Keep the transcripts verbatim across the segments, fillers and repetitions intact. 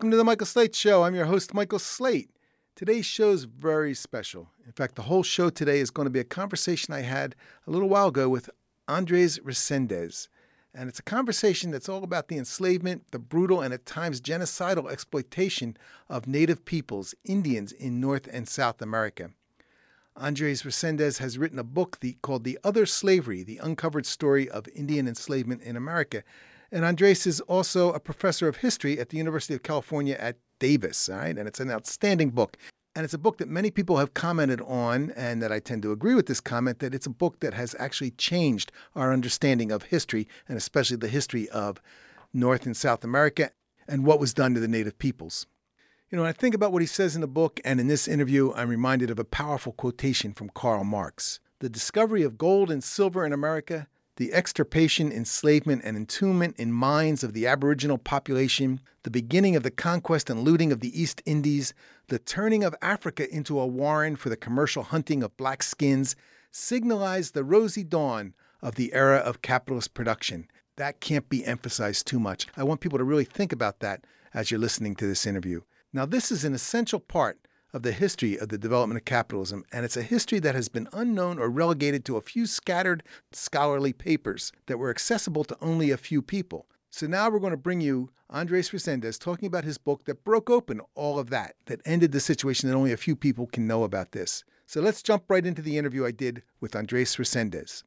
Welcome to the Michael Slate Show. I'm your host, Michael Slate. Today's show is very special. In fact, the whole show today is going to be a conversation I had a little while ago with Andres Resendez. And it's a conversation that's all about the enslavement, the brutal and at times genocidal exploitation of native peoples, Indians in North and South America. Andres Resendez has written a book the, called The Other Slavery, The Uncovered Story of Indian Enslavement in America. And Andres is also a professor of history at the University of California at Davis, all right? And it's an outstanding book. And it's a book that many people have commented on, and that I tend to agree with this comment, that it's a book that has actually changed our understanding of history, and especially the history of North and South America and what was done to the native peoples. You know, when I think about what he says in the book and in this interview, I'm reminded of a powerful quotation from Karl Marx. The discovery of gold and silver in America, the extirpation, enslavement, and entombment in mines of the aboriginal population, the beginning of the conquest and looting of the East Indies, the turning of Africa into a warren for the commercial hunting of black skins, signalized the rosy dawn of the era of capitalist production. That can't be emphasized too much. I want people to really think about that as you're listening to this interview. Now, this is an essential part of the history of the development of capitalism, and it's a history that has been unknown or relegated to a few scattered scholarly papers that were accessible to only a few people. So now we're going to bring you Andres Resendez talking about his book that broke open all of that, that ended the situation that only a few people can know about this. So let's jump right into the interview I did with Andres Resendez.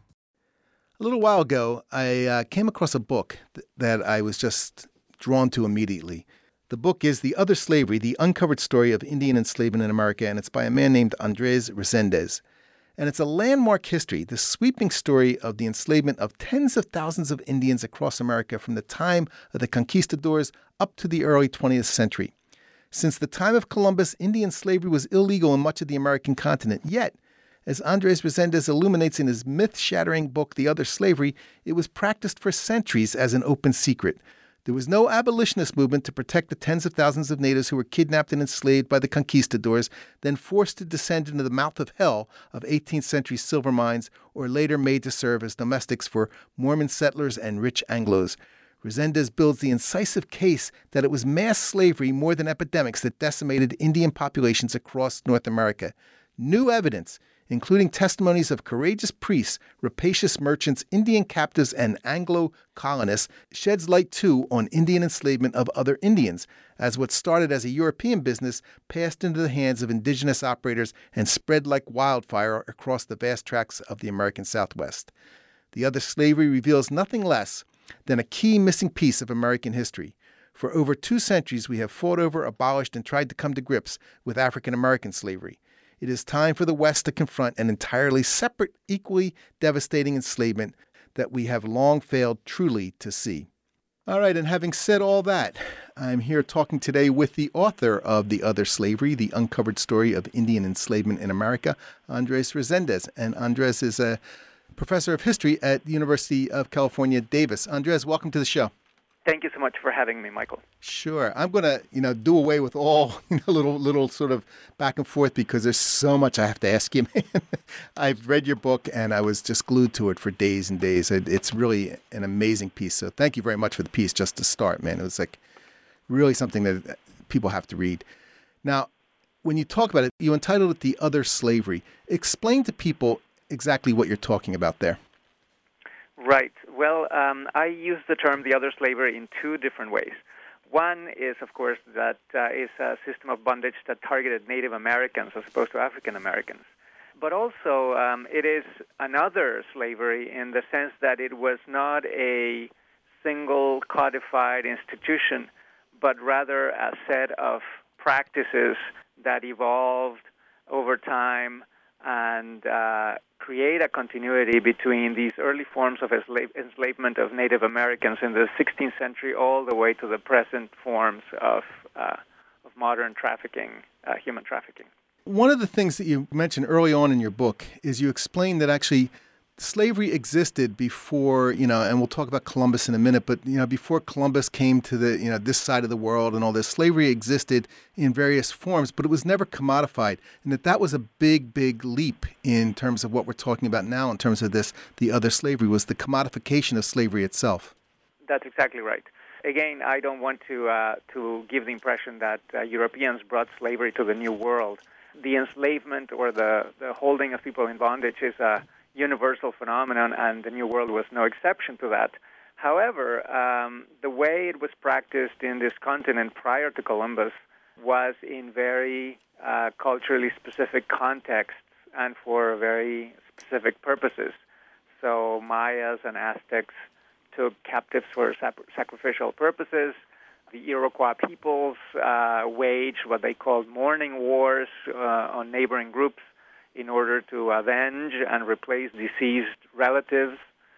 A little while ago, I uh, came across a book th- that I was just drawn to immediately. The book is The Other Slavery, The Uncovered Story of Indian Enslavement in America, and it's by a man named Andres Resendez. And it's a landmark history, the sweeping story of the enslavement of tens of thousands of Indians across America from the time of the conquistadors up to the early twentieth century. Since the time of Columbus, Indian slavery was illegal in much of the American continent. Yet, as Andres Resendez illuminates in his myth-shattering book, The Other Slavery, it was practiced for centuries as an open secret. There was no abolitionist movement to protect the tens of thousands of natives who were kidnapped and enslaved by the conquistadors, then forced to descend into the mouth of hell of eighteenth century silver mines, or later made to serve as domestics for Mormon settlers and rich Anglos. Resendez builds the incisive case that it was mass slavery more than epidemics that decimated Indian populations across North America. New evidence, including testimonies of courageous priests, rapacious merchants, Indian captives, and Anglo colonists, sheds light, too, on Indian enslavement of other Indians, as what started as a European business passed into the hands of indigenous operators and spread like wildfire across the vast tracts of the American Southwest. The Other Slavery reveals nothing less than a key missing piece of American history. For over two centuries, we have fought over, abolished, and tried to come to grips with African American slavery. It is time for the West to confront an entirely separate, equally devastating enslavement that we have long failed truly to see. All right, and having said all that, I'm here talking today with the author of The Other Slavery, The Uncovered Story of Indian Enslavement in America, Andres Resendez. And Andres is a professor of history at the University of California, Davis. Andres, welcome to the show. Thank you so much for having me, Michael. Sure. I'm going to, you know, do away with all, you know, little, little sort of back and forth because there's so much I have to ask you, man. I've read your book and I was just glued to it for days and days. It's really an amazing piece. So thank you very much for the piece just to start, man. It was like really something that people have to read. Now, when you talk about it, you entitled it The Other Slavery. Explain to people exactly what you're talking about there. Right. Well, um, I use the term the other slavery in two different ways. One is, of course, that uh, is a system of bondage that targeted Native Americans as opposed to African Americans. But also, um, it is another slavery in the sense that it was not a single codified institution, but rather a set of practices that evolved over time and uh, create a continuity between these early forms of enslave- enslavement of Native Americans in the sixteenth century all the way to the present forms of, uh, of modern trafficking, uh, human trafficking. One of the things that you mentioned early on in your book is you explain that actually slavery existed before, you know, and we'll talk about Columbus in a minute, but, you know, before Columbus came to the, you know, this side of the world and all this, slavery existed in various forms, but it was never commodified. And that that was a big, big leap in terms of what we're talking about now in terms of this, the other slavery, was the commodification of slavery itself. That's exactly right. again, I don't want to uh, to give the impression that uh, Europeans brought slavery to the New World. The enslavement or the, the holding of people in bondage is a universal phenomenon, and the New World was no exception to that. However, um, the way it was practiced in this continent prior to Columbus was in very uh, culturally specific contexts and for very specific purposes. So Mayas and Aztecs took captives for sac- sacrificial purposes. The Iroquois peoples uh, waged what they called mourning wars uh, on neighboring groups in order to avenge and replace deceased relatives.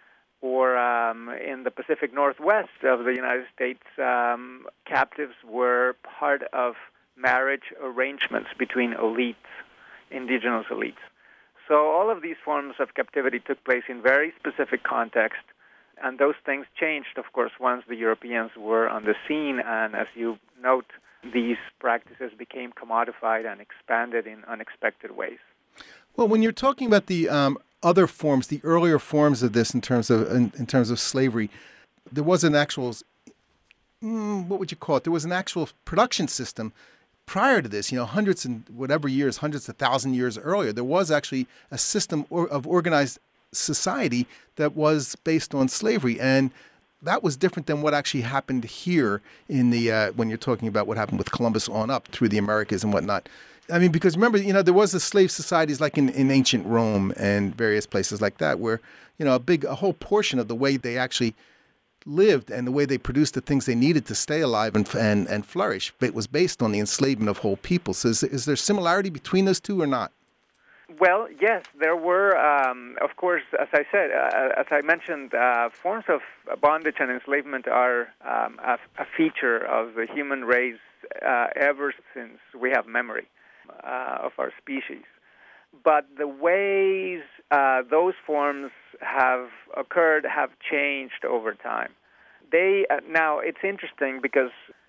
Or um, in the Pacific Northwest of the United States, um, captives were part of marriage arrangements between elites, indigenous elites. So all of these forms of captivity took place in very specific context, and those things changed, of course, once the Europeans were on the scene, and as you note, these practices became commodified and expanded in unexpected ways. Well, when you're talking about the um, other forms, the earlier forms of this in terms of in, in terms of slavery, there was an actual, mm, what would you call it? There was an actual production system prior to this, you know, hundreds and whatever years, hundreds of thousand years earlier. There was actually a system or, of organized society that was based on slavery, and that was different than what actually happened here in the uh, when you're talking about what happened with Columbus on up through the Americas and whatnot. I mean, because remember, you know, there was the slave societies like in, in ancient Rome and various places like that where, you know, a big, a whole portion of the way they actually lived and the way they produced the things they needed to stay alive and and, and flourish, it was based on the enslavement of whole people. So is, is there similarity between those two or not? Well, yes, there were, um, of course, as I said, uh, as I mentioned, uh, forms of bondage and enslavement are um, a, a feature of the human race uh, ever since we have memory uh, of our species. But the ways uh, those forms have occurred have changed over time. They uh, now, it's interesting because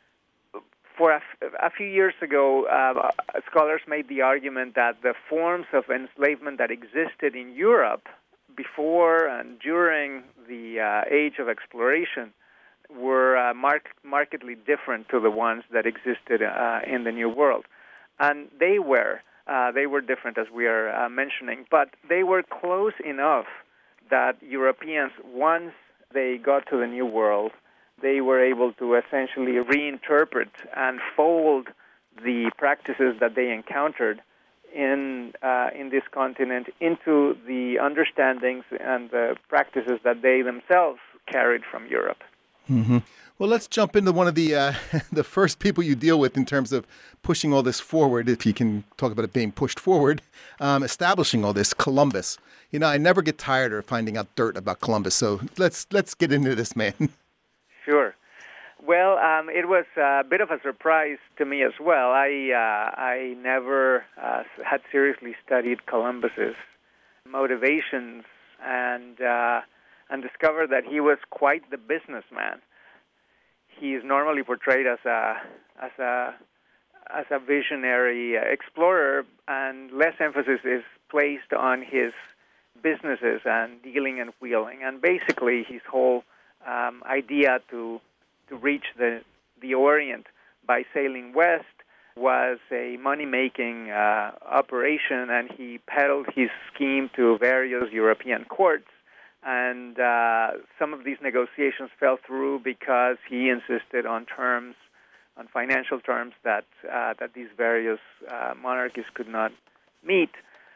For a, a few years ago, uh, scholars made the argument that the forms of enslavement that existed in Europe before and during the uh, age of exploration were uh, mark- markedly different to the ones that existed uh, in the New World. And they were. Uh, they were different, as we are uh, mentioning, but they were close enough that Europeans, once they got to the New World, they were able to essentially reinterpret and fold the practices that they encountered in uh, in this continent into the understandings and the practices that they themselves carried from Europe. Mm-hmm. Well, let's jump into one of the uh, the first people you deal with in terms of pushing all this forward, if you can talk about it being pushed forward, um, establishing all this, Columbus. You know, I never get tired of finding out dirt about Columbus, so let's let's get into this, man. Sure. Well, um, it was a bit of a surprise to me as well. I uh, I never uh, had seriously studied Columbus's motivations and uh, and discovered that he was quite the businessman. He is normally portrayed as a as a as a visionary explorer, and less emphasis is placed on his businesses and dealing and wheeling. And basically, his whole um, idea to to reach the the Orient by sailing west was a money-making uh, operation, and he peddled his scheme to various European courts. And uh, some of these negotiations fell through because he insisted on terms, on financial terms that uh, that these various uh, monarchies could not meet.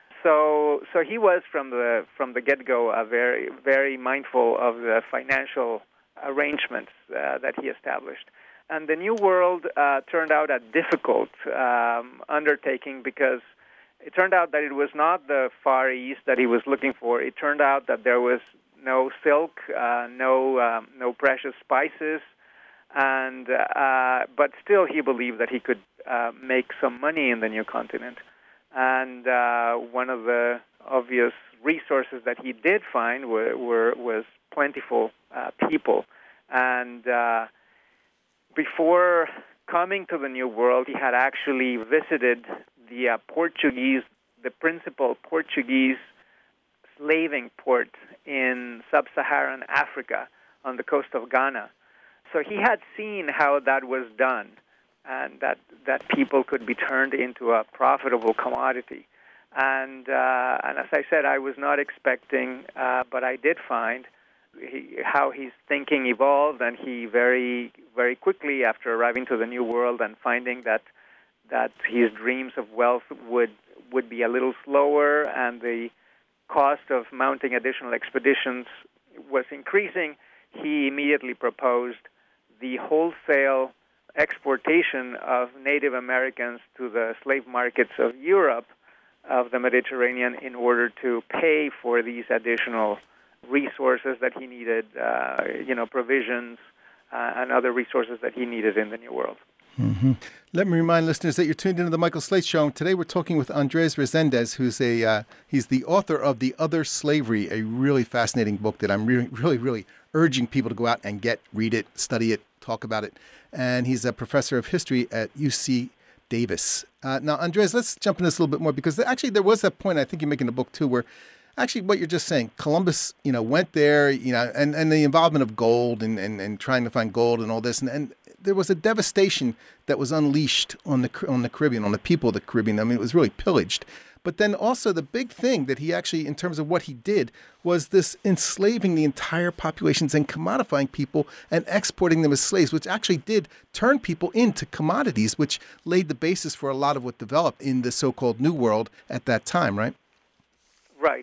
So, so he was from the from the get-go a very very mindful of the financial arrangements uh, that he established. And the New World uh, turned out a difficult um, undertaking because it turned out that it was not the Far East that he was looking for. It turned out that there was no silk, uh, no um, no precious spices, and uh, but still he believed that he could uh, make some money in the new continent. And uh, one of the obvious resources that he did find were, were was plentiful uh, people. And uh, before coming to the New World, he had actually visited the uh, Portuguese, the principal Portuguese slaving port in sub-Saharan Africa on the coast of Ghana. So he had seen how that was done, and that, that people could be turned into a profitable commodity. And uh, and as I said, I was not expecting, uh, but I did find he, how his thinking evolved, and he very, very quickly, after arriving to the New World and finding that that his dreams of wealth would would be a little slower, and the cost of mounting additional expeditions was increasing, he immediately proposed the wholesale exportation of Native Americans to the slave markets of Europe, of the Mediterranean, in order to pay for these additional resources that he needed, uh, you know, provisions uh, and other resources that he needed in the New World. Mm-hmm. Let me remind listeners that you're tuned into the Michael Slate Show. And today we're talking with Andres Resendez, who's a uh, he's the author of The Other Slavery, a really fascinating book that I'm really, really, really urging people to go out and get, read it, study it, talk about it. And he's a professor of history at U C Davis. Uh, now, Andres, let's jump into this a little bit more, because actually there was that point I think you make in the book too, where actually what you're just saying, Columbus, you know, went there, you know, and, and the involvement of gold and, and, and trying to find gold and all this, and, and there was a devastation that was unleashed on the on the Caribbean, on the people of the Caribbean. I mean, it was really pillaged. But then also the big thing that he actually, in terms of what he did, was this enslaving the entire populations and commodifying people and exporting them as slaves, which actually did turn people into commodities, which laid the basis for a lot of what developed in the so-called New World at that time, right? Right.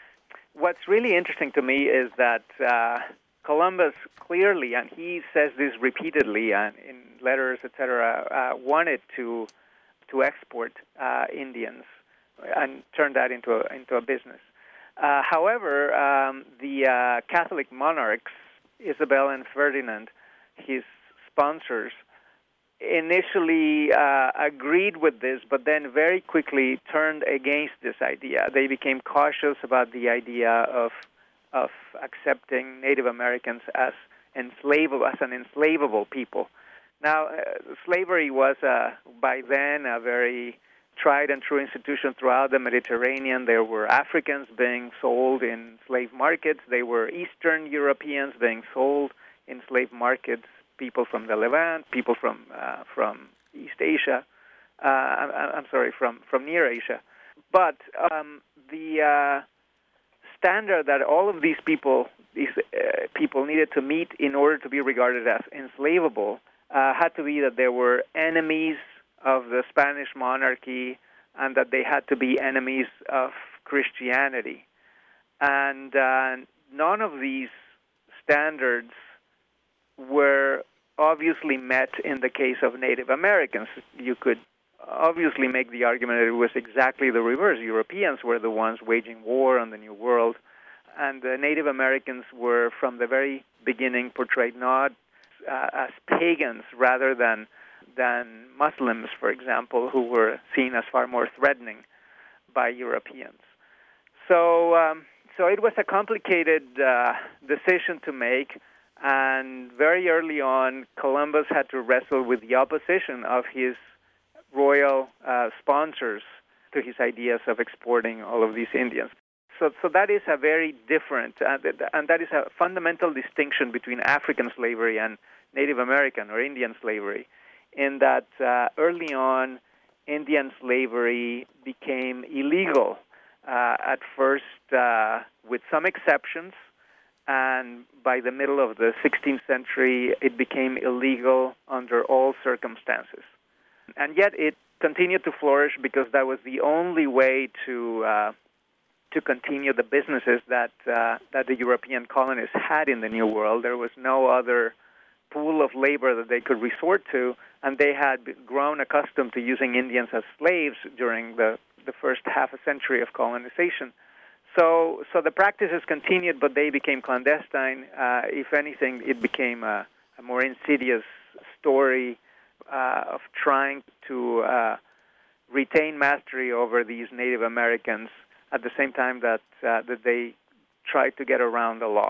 What's really interesting to me is that uh, Columbus clearly, and he says this repeatedly and in letters, et cetera, uh, wanted to to export uh, Indians and turn that into a, into a business. Uh, however, um, the uh, Catholic monarchs, Isabel and Ferdinand, his sponsors, initially uh, agreed with this, but then very quickly turned against this idea. They became cautious about the idea of of accepting Native Americans as enslavable, as an enslavable people. Now, uh, slavery was uh, by then a very tried and true institution throughout the Mediterranean. There were Africans being sold in slave markets. There were Eastern Europeans being sold in slave markets, people from the Levant, people from uh, from East Asia. Uh, I'm, I'm sorry, from, from Near Asia. But um, the uh, standard that all of these people, these uh, people needed to meet in order to be regarded as enslavable uh, had to be that they were enemies of the Spanish monarchy and that they had to be enemies of Christianity. And uh, none of these standards were obviously met in the case of Native Americans. You could obviously make the argument that it was exactly the reverse. Europeans were the ones waging war on the New World, and the Native Americans were, from the very beginning, portrayed not uh, as pagans rather than than Muslims, for example, who were seen as far more threatening by Europeans. So, um, so it was a complicated uh, decision to make, and very early on, Columbus had to wrestle with the opposition of his royal uh, sponsors to his ideas of exporting all of these Indians. So, so that is a very different, uh, and that is a fundamental distinction between African slavery and Native American or Indian slavery, in that uh, early on, Indian slavery became illegal uh, at first uh, with some exceptions, and by the middle of the sixteenth century, it became illegal under all circumstances. And yet it continued to flourish because that was the only way to uh, to continue the businesses that uh, that the European colonists had in the New World. There was no other pool of labor that they could resort to, and they had grown accustomed to using Indians as slaves during the, the first half a century of colonization. So, so the practices continued, but they became clandestine. Uh, if anything, it became a, a more insidious story uh, of trying to uh, retain mastery over these Native Americans at the same time that uh, that they tried to get around the law.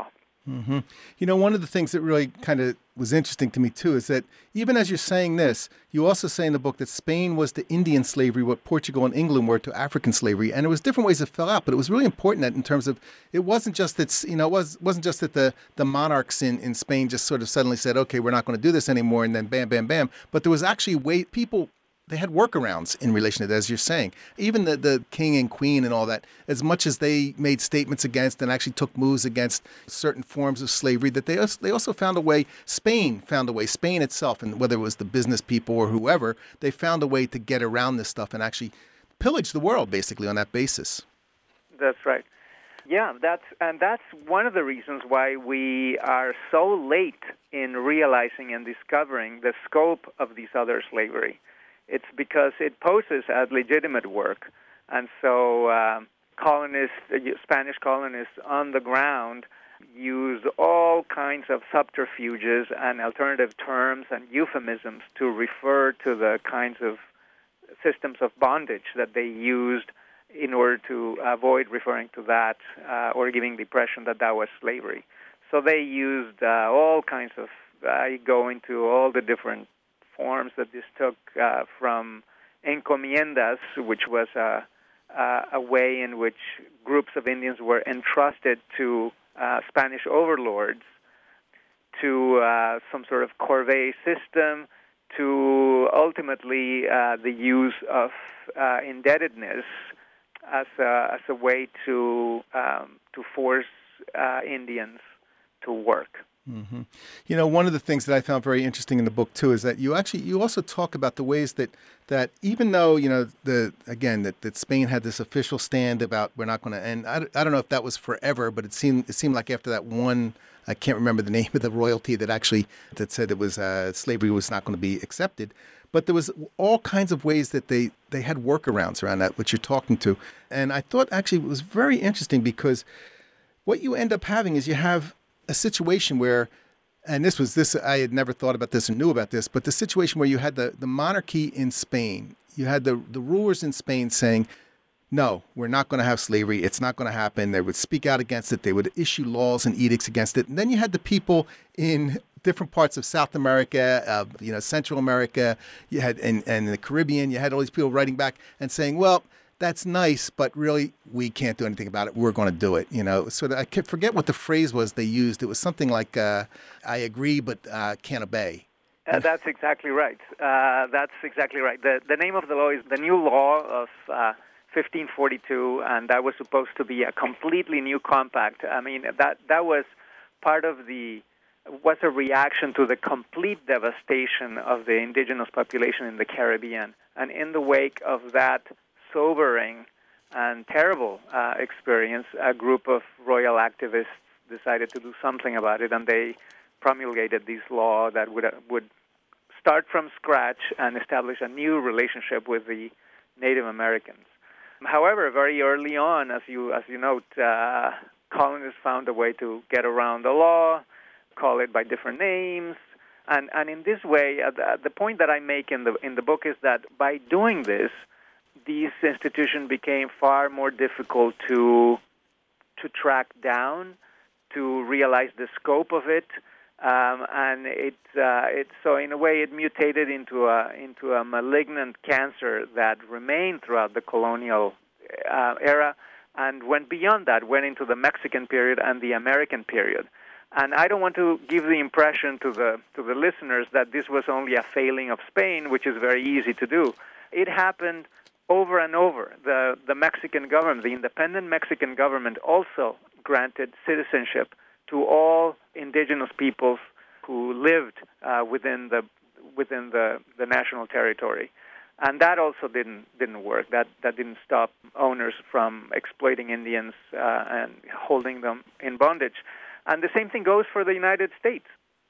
Mm-hmm. You know, one of the things that really kind of was interesting to me, too, is that even as you're saying this, you also say in the book that Spain was to Indian slavery what Portugal and England were to African slavery. And it was different ways it fell out, but it was really important that in terms of it wasn't just that, you know, it was, wasn't just that the, the monarchs in, in Spain just sort of suddenly said, OK, we're not going to do this anymore. And then bam, bam, bam. But there was actually way people. They had workarounds in relation to that, as you're saying. Even the, the king and queen and all that, as much as they made statements against and actually took moves against certain forms of slavery, that they also, they also found a way, Spain found a way, Spain itself, and whether it was the business people or whoever, they found a way to get around this stuff and actually pillage the world, basically, on that basis. That's right. Yeah, that's and that's one of the reasons why we are so late in realizing and discovering the scope of this other slavery. It's because it poses as legitimate work. And so um, colonists, Spanish colonists on the ground use all kinds of subterfuges and alternative terms and euphemisms to refer to the kinds of systems of bondage that they used in order to avoid referring to that uh, or giving the impression that that was slavery. So they used uh, all kinds of, I go into all the different forms that this took uh, from encomiendas, which was a, uh, a way in which groups of Indians were entrusted to uh, Spanish overlords, to uh, some sort of corvée system, to ultimately uh, the use of uh, indebtedness as a, as a way to um, to force uh, Indians to work. Mm-hmm. You know, one of the things that I found very interesting in the book, too, is that you actually, you also talk about the ways that, that even though, you know, the again, that, that Spain had this official stand about we're not going to end, I, I don't know if that was forever, but it seemed it seemed like after that one, I can't remember the name of the royalty that actually, that said it was, uh, slavery was not going to be accepted. But there was all kinds of ways that they, they had workarounds around that, which you're talking to. And I thought actually it was very interesting because what you end up having is you have a situation where, and this was this, I had never thought about this or knew about this, but the situation where you had the, the monarchy in Spain, you had the, the rulers in Spain saying, no, we're not going to have slavery. It's not going to happen. They would speak out against it. They would issue laws and edicts against it. And then you had the people in different parts of South America, uh, you know, Central America, you had, and, and the Caribbean, you had all these people writing back and saying, well, that's nice, but really, we can't do anything about it. We're going to do it, you know. So I forget what the phrase was they used. It was something like, uh, I agree, but uh, can't obey. Uh, that's exactly right. Uh, that's exactly right. The, the name of the law is the new law of uh, fifteen forty-two, and that was supposed to be a completely new compact. I mean, that, that was part of the, was a reaction to the complete devastation of the indigenous population in the Caribbean. And in the wake of that sobering and terrible uh, experience, a group of royal activists decided to do something about it, and they promulgated this law that would uh, would start from scratch and establish a new relationship with the Native Americans. However, very early on, as you as you note, uh, colonists found a way to get around the law, call it by different names, and and in this way, uh, the, the point that I make in the in the book is that by doing this, these institutions became far more difficult to to track down, to realize the scope of it, um, and it uh, it so in a way it mutated into a into a malignant cancer that remained throughout the colonial uh, era, and went beyond that, went into the Mexican period and the American period. And I don't want to give the impression to the to the listeners that this was only a failing of Spain, which is very easy to do. It happened over and over. The the Mexican government, the independent Mexican government, also granted citizenship to all indigenous peoples who lived uh, within the within the, the national territory, and that also didn't didn't work. That that didn't stop owners from exploiting Indians uh, and holding them in bondage. And the same thing goes for the United States.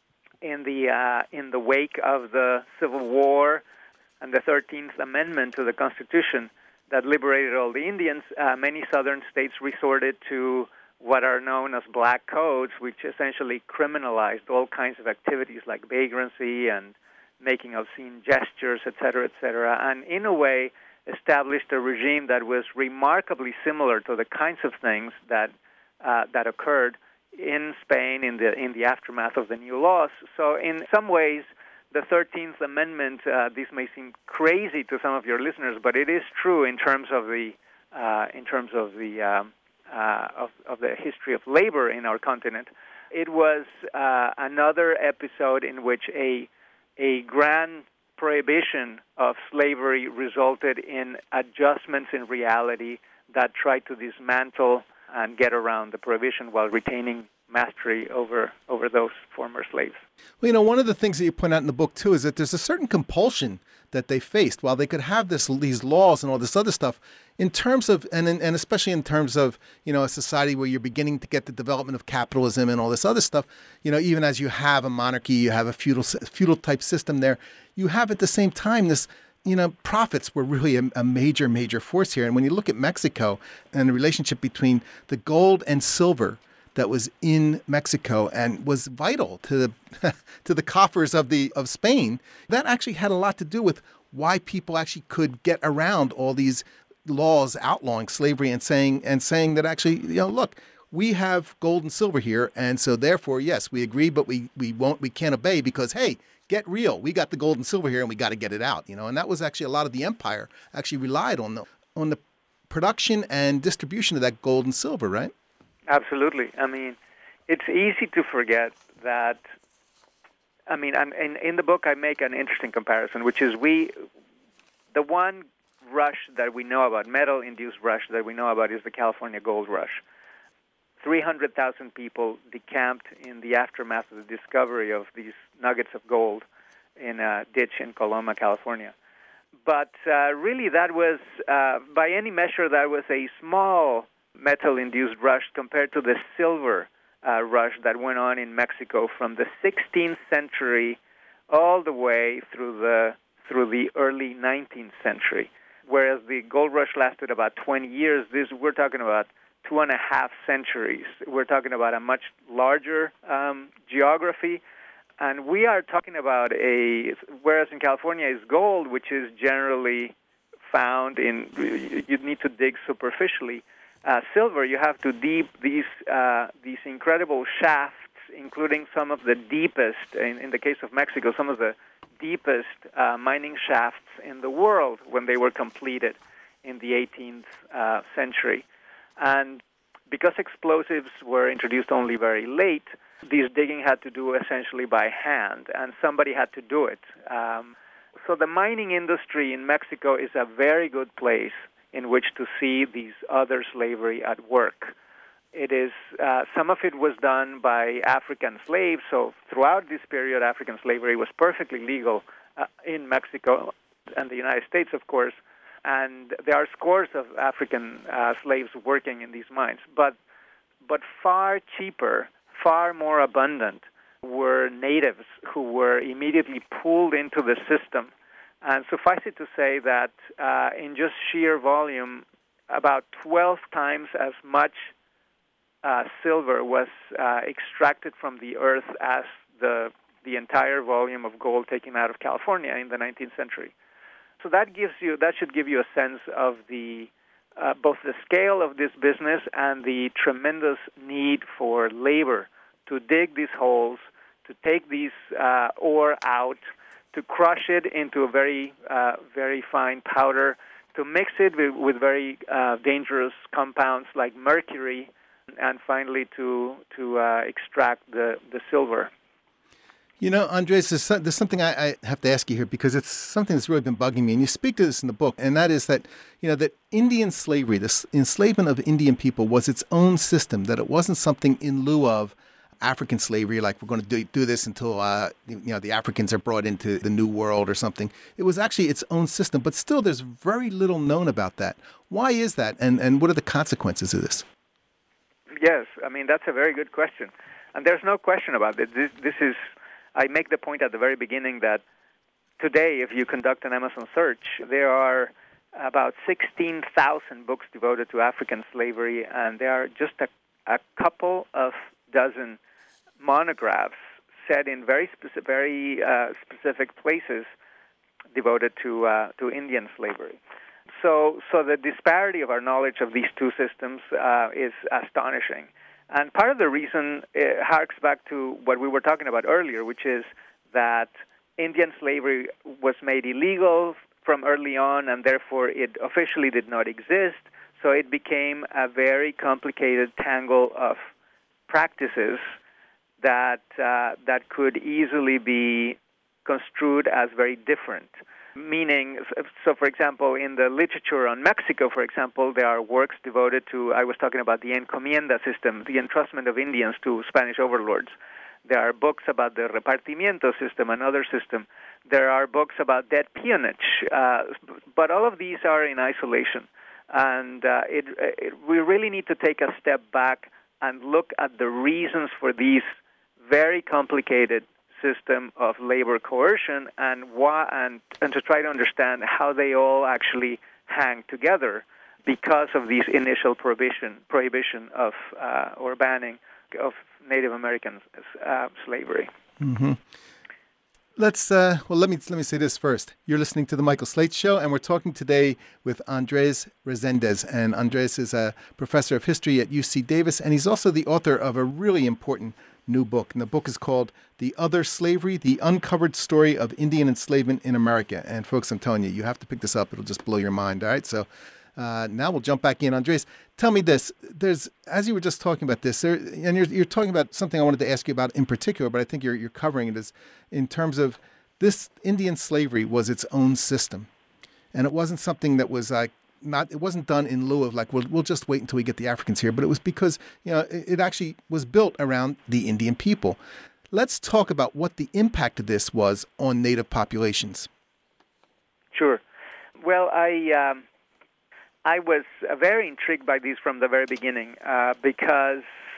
In the uh, in the wake of the Civil War and the thirteenth Amendment to the Constitution that liberated all the Indians, uh, many southern states resorted to what are known as black codes, which essentially criminalized all kinds of activities like vagrancy and making obscene gestures, et cetera, et cetera, and in a way established a regime that was remarkably similar to the kinds of things that uh, that occurred in Spain in the in the aftermath of the new laws. So in some ways, the thirteenth Amendment, uh, this may seem crazy to some of your listeners, but it is true in terms of the uh, in terms of the um, uh, of, of the history of labor in our continent. It was uh, another episode in which a a grand prohibition of slavery resulted in adjustments in reality that tried to dismantle and get around the prohibition while retaining mastery over over those former slaves. Well, you know, one of the things that you point out in the book, too, is that there's a certain compulsion that they faced. While they could have this these laws and all this other stuff, in terms of, and and especially in terms of, you know, a society where you're beginning to get the development of capitalism and all this other stuff, you know, even as you have a monarchy, you have a feudal feudal type system there, you have at the same time this, you know, profits were really a, a major, major force here. And when you look at Mexico and the relationship between the gold and silver that was in Mexico and was vital to the to the coffers of the of Spain, that actually had a lot to do with why people actually could get around all these laws outlawing slavery and saying and saying that actually, you know, look, we have gold and silver here, and so therefore, yes, we agree, but we we won't we can't obey because, hey, get real. We got the gold and silver here, and we got to get it out, you know. And that was actually a lot of the empire actually relied on the on the production and distribution of that gold and silver, right? Absolutely. I mean, it's easy to forget that. I mean, I'm, in in the book, I make an interesting comparison, which is we, the one rush that we know about, metal-induced rush that we know about, is the California Gold Rush. three hundred thousand people decamped in the aftermath of the discovery of these nuggets of gold in a ditch in Coloma, California. But uh, really, that was, uh, by any measure, that was a small metal-induced rush compared to the silver uh, rush that went on in Mexico from the sixteenth century all the way through the through the early nineteenth century. Whereas the gold rush lasted about twenty years, this we're talking about two and a half centuries. We're talking about a much larger um, geography, and we are talking about a, whereas in California is gold, which is generally found in, you need to dig superficially. Uh, silver, you have to deep these uh, these incredible shafts, including some of the deepest, in, in the case of Mexico, some of the deepest uh, mining shafts in the world when they were completed in the eighteenth uh, century. And because explosives were introduced only very late, this digging had to do essentially by hand, and somebody had to do it. Um, so the mining industry in Mexico is a very good place in which to see these other slavery at work. It is uh, some of it was done by African slaves. So throughout this period, African slavery was perfectly legal uh, in Mexico and the United States, of course. And there are scores of African uh, slaves working in these mines. But but far cheaper, far more abundant were natives who were immediately pulled into the system. And suffice it to say that uh, in just sheer volume, about twelve times as much uh, silver was uh, extracted from the earth as the the entire volume of gold taken out of California in the nineteenth century. So that gives you that should give you a sense of the uh, both the scale of this business and the tremendous need for labor to dig these holes, to take these uh, ore out, to crush it into a very, uh, very fine powder, to mix it with, with very uh, dangerous compounds like mercury, and finally to to uh, extract the, the silver. You know, Andres, there's, there's something I, I have to ask you here because it's something that's really been bugging me, and you speak to this in the book, and that is that, you know, that Indian slavery, the enslavement of Indian people was its own system, that it wasn't something in lieu of African slavery, like we're going to do, do this until, uh, you know, the Africans are brought into the New World or something. It was actually its own system, but still there's very little known about that. Why is that, and, and what are the consequences of this? Yes, I mean, that's a very good question. And there's no question about it. This, this is, I make the point at the very beginning that today, if you conduct an Amazon search, there are about sixteen thousand books devoted to African slavery, and there are just a, a couple of dozen monographs set in very specific, very uh, specific places devoted to uh, to Indian slavery. So, so the disparity of our knowledge of these two systems uh, is astonishing. And part of the reason uh, harks back to what we were talking about earlier, which is that Indian slavery was made illegal from early on, and therefore it officially did not exist. So it became a very complicated tangle of practices that uh, that could easily be construed as very different. Meaning, so for example, in the literature on Mexico, for example, there are works devoted to, I was talking about the encomienda system, the entrustment of Indians to Spanish overlords. There are books about the repartimiento system, another system. There are books about debt peonage, uh, but all of these are in isolation. And uh, it, it, we really need to take a step back and look at the reasons for these very complicated system of labor coercion and why, and, and to try to understand how they all actually hang together because of these initial prohibition prohibition of uh, or banning of Native American uh, slavery. Mm-hmm. Let's uh, well. Let me let me say this first. You're listening to the Michael Slate Show, and we're talking today with Andres Resendez. And Andres is a professor of history at U C Davis, and he's also the author of a really important new book. And the book is called "The Other Slavery: The Uncovered Story of Indian Enslavement in America." And folks, I'm telling you, you have to pick this up. It'll just blow your mind. All right, so. Uh, now we'll jump back in. Andres, tell me this. There's, as you were just talking about this, there, and you're, you're talking about something I wanted to ask you about in particular, but I think you're, you're covering it as in terms of this Indian slavery was its own system. And it wasn't something that was like, not, it wasn't done in lieu of like, we'll, we'll just wait until we get the Africans here, but it was because, you know, it, it actually was built around the Indian people. Let's talk about what the impact of this was on native populations. Sure. Well, I, um, I was uh, very intrigued by these from the very beginning uh, because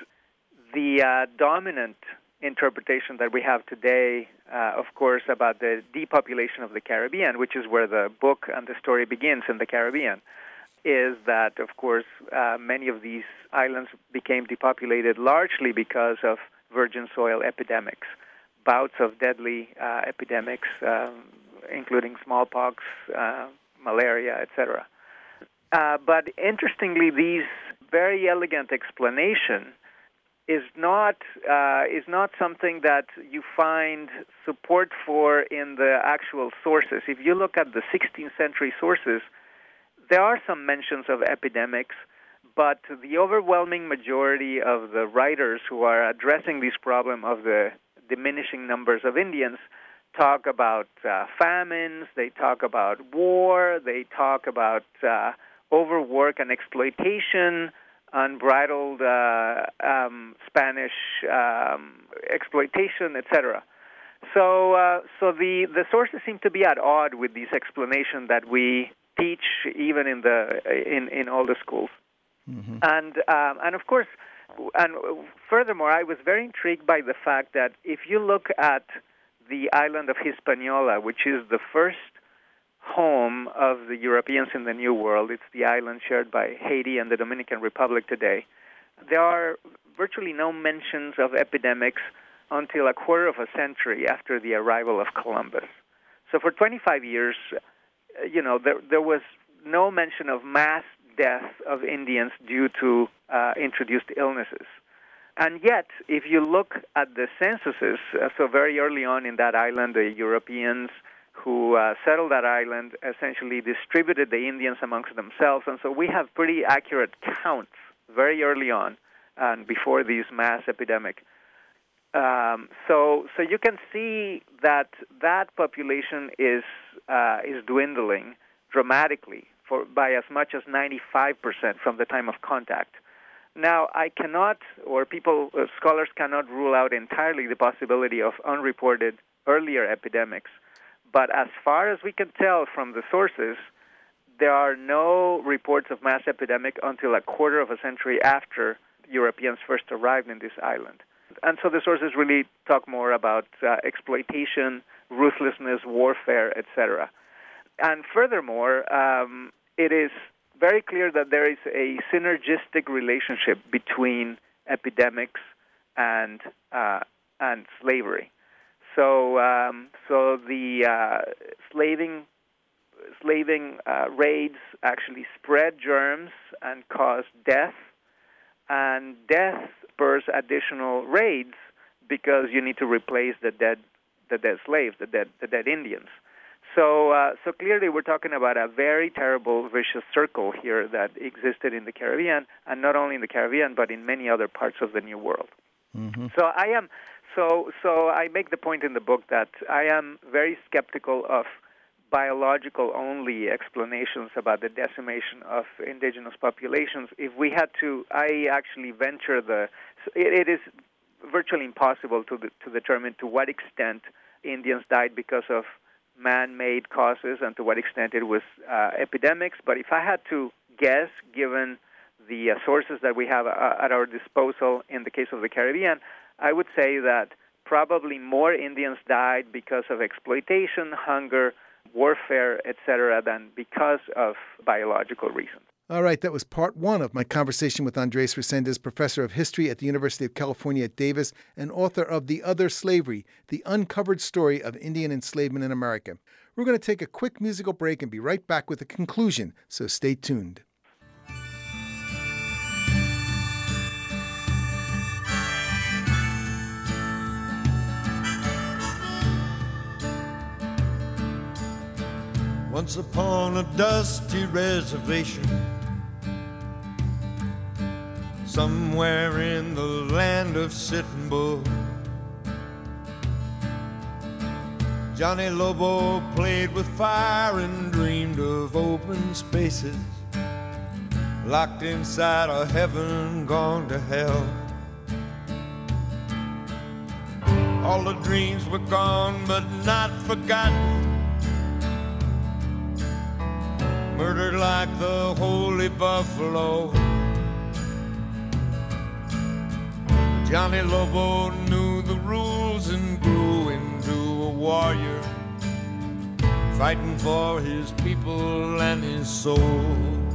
the uh, dominant interpretation that we have today, uh, of course, about the depopulation of the Caribbean, which is where the book and the story begins in the Caribbean, is that, of course, uh, many of these islands became depopulated largely because of virgin soil epidemics, bouts of deadly uh, epidemics, uh, including smallpox, uh, malaria, et cetera. Uh, but interestingly, these very elegant explanation is not uh, is not something that you find support for in the actual sources. If you look at the sixteenth century sources, there are some mentions of epidemics, but the overwhelming majority of the writers who are addressing this problem of the diminishing numbers of Indians talk about uh, famines, they talk about war, they talk about uh, overwork and exploitation, unbridled uh, um, Spanish um, exploitation, et cetera. So, uh, so the, the sources seem to be at odds with this explanation that we teach even in the in, in all the schools. Mm-hmm. And um, and of course, and furthermore, I was very intrigued by the fact that if you look at the island of Hispaniola, which is the first home of the Europeans in the New World. It's the island shared by Haiti and the Dominican Republic today. There are virtually no mentions of epidemics until a quarter of a century after the arrival of Columbus. So for twenty-five years, you know, there, there was no mention of mass death of Indians due to uh, introduced illnesses. And yet, if you look at the censuses, uh, so very early on in that island, the Europeans who uh, settled that island essentially distributed the Indians amongst themselves. And so we have pretty accurate counts very early on and before this mass epidemic. Um, so so you can see that that population is uh, is dwindling dramatically for by as much as ninety-five percent from the time of contact. Now, I cannot, or people, uh, scholars cannot rule out entirely the possibility of unreported earlier epidemics. But as far as we can tell from the sources, there are no reports of mass epidemic until a quarter of a century after Europeans first arrived in this island. And so the sources really talk more about uh, exploitation, ruthlessness, warfare, et cetera. And furthermore, um, it is very clear that there is a synergistic relationship between epidemics and uh, and slavery. So, um, so the uh, slaving slaving uh, raids actually spread germs and caused death and death spurs additional raids because you need to replace the dead, the dead slaves, the dead, the dead Indians. So, uh, so clearly, we're talking about a very terrible, vicious circle here that existed in the Caribbean, and not only in the Caribbean, but in many other parts of the New World. Mm-hmm. So, I am, so, so I make the point in the book that I am very skeptical of biological-only explanations about the decimation of indigenous populations. If we had to, I actually venture the. It, it is virtually impossible to to determine to what extent Indians died because of man-made causes and to what extent it was uh, epidemics. But if I had to guess, given the uh, sources that we have uh, at our disposal in the case of the Caribbean, I would say that probably more Indians died because of exploitation, hunger, warfare, et cetera, than because of biological reasons. All right, that was part one of my conversation with Andres Resendez, professor of history at the University of California at Davis and author of The Other Slavery, the uncovered story of Indian enslavement in America. We're going to take a quick musical break and be right back with the conclusion, so stay tuned. Once upon a dusty reservation, somewhere in the land of Sitting Bull, Johnny Lobo played with fire and dreamed of open spaces, locked inside a heaven gone to hell. All the dreams were gone but not forgotten, murdered like the holy buffalo. Johnny Lobo knew the rules and grew into a warrior, fighting for his people and his soul.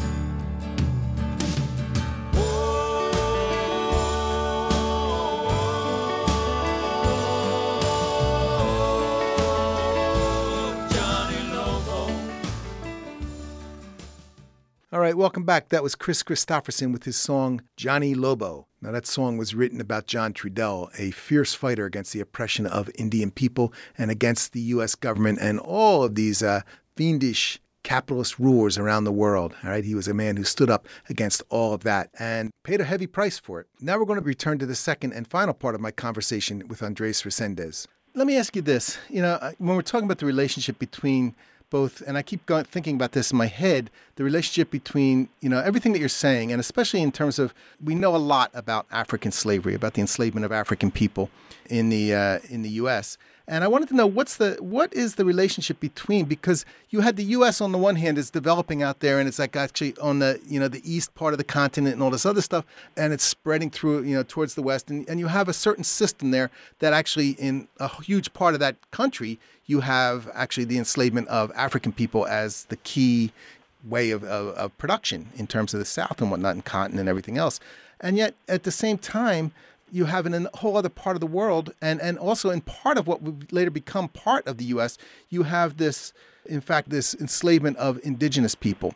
All right, welcome back. That was Chris Christopherson with his song, Johnny Lobo. Now, that song was written about John Trudell, a fierce fighter against the oppression of Indian people and against the U S government and all of these uh, fiendish capitalist rulers around the world. All right, he was a man who stood up against all of that and paid a heavy price for it. Now we're going to return to the second and final part of my conversation with Andres Resendez. Let me ask you this. You know, when we're talking about the relationship between both, and I keep going, thinking about this in my head, the relationship between, you know, everything that you're saying, and especially in terms of, we know a lot about African slavery, about the enslavement of African people in the uh, in the U S. And I wanted to know what's the what is the relationship between, because you had the U S on the one hand is developing out there, and it's like actually on the, you know, the east part of the continent and all this other stuff, and it's spreading through, you know, towards the west, and, and you have a certain system there that actually in a huge part of that country you have actually the enslavement of African people as the key way of, of, of production in terms of the South and whatnot, and cotton and everything else. And yet at the same time, you have in a whole other part of the world, and, and also in part of what would later become part of the U S, you have this, in fact, this enslavement of indigenous people.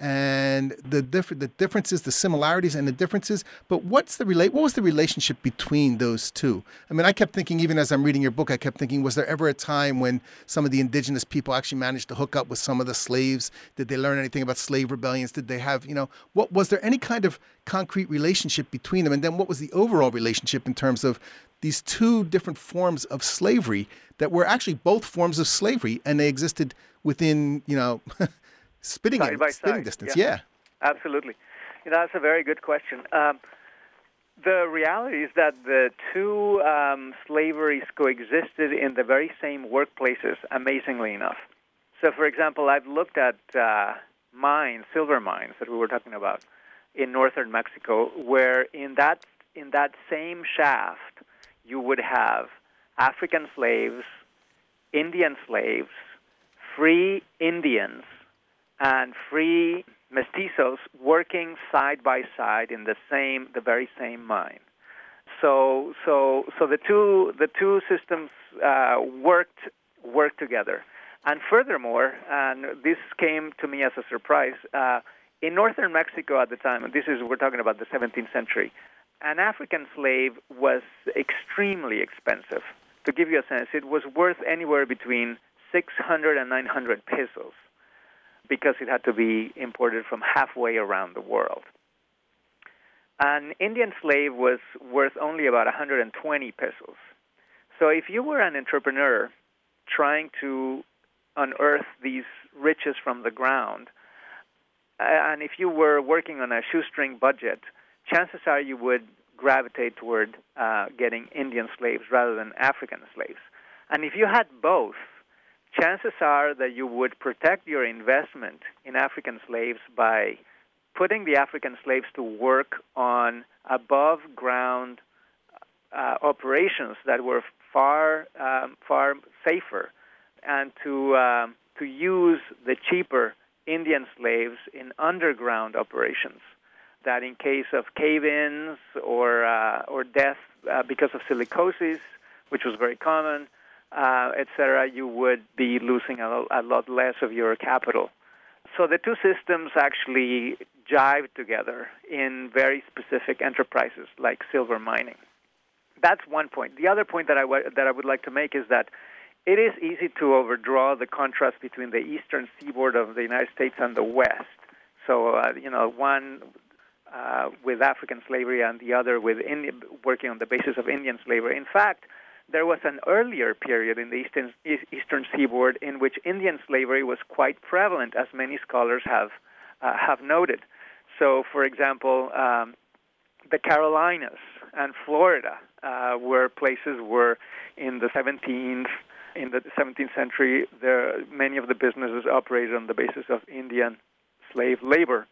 And the different the differences, the similarities and the differences, but what's the relate? What was the relationship between those two? I mean, I kept thinking, even as I'm reading your book, I kept thinking, was there ever a time when some of the indigenous people actually managed to hook up with some of the slaves? Did they learn anything about slave rebellions? Did they have, you know, what was there any kind of concrete relationship between them? And then what was the overall relationship in terms of these two different forms of slavery that were actually both forms of slavery, and they existed within, you know, Spitting, side by spitting side. distance, yeah. yeah. Absolutely. You know, that's a very good question. Um, the reality is that the two um, slaveries coexisted in the very same workplaces, amazingly enough. So, for example, I've looked at uh, mines, silver mines that we were talking about in northern Mexico, where in that in that same shaft you would have African slaves, Indian slaves, free Indians, and free mestizos working side by side in the same, the very same mine. So, so, so the two, the two systems uh, worked worked together. And furthermore, and this came to me as a surprise, uh, In northern Mexico at the time, and this is, we're talking about the seventeenth century, an African slave was extremely expensive. To give you a sense, it was worth anywhere between six hundred and nine hundred pesos because it had to be imported from halfway around the world. An Indian slave was worth only about one hundred twenty pesos. So if you were an entrepreneur trying to unearth these riches from the ground, and if you were working on a shoestring budget, chances are you would gravitate toward uh, getting Indian slaves rather than African slaves. And if you had both, chances are that you would protect your investment in African slaves by putting the African slaves to work on above-ground uh, operations that were far, um, far safer, and to um, to use the cheaper Indian slaves in underground operations, that in case of cave-ins or uh, or death uh, because of silicosis, which was very common, uh, et cetera, you would be losing a, a lot less of your capital. So the two systems actually jive together in very specific enterprises like silver mining. That's one point. The other point that I w- that I would like to make is that it is easy to overdraw the contrast between the eastern seaboard of the United States and the West. So, uh, you know, one uh, with African slavery and the other with Indian, working on the basis of Indian slavery. In fact, there was an earlier period in the eastern, eastern seaboard in which Indian slavery was quite prevalent, as many scholars have uh, have noted. So, for example, um, the Carolinas and Florida uh, were places where in the seventeenth In the seventeenth century, there, many of the businesses operated on the basis of Indian slave labor.